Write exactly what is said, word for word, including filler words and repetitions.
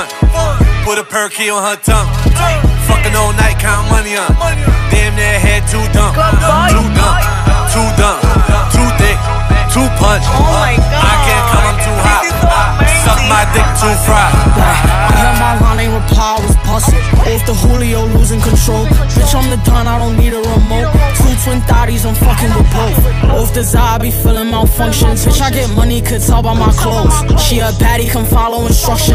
fun. Put a per key on her tongue. Fucking all night, count money on. Damn near head too dumb. Too dumb, too dumb, too thick, too punch. Oh my god. I can't come, I'm too hot. Suck my dick too fried. I heard my line ain't reply, I was busted. Off the Julio, losing control. Bitch, I'm the Don, I don't need a remote. Two twin thotties, I'm fucking with both. Off the Zabi, feeling malfunctions. Bitch, I get money, could tell by my clothes. She a baddie, come follow instructions.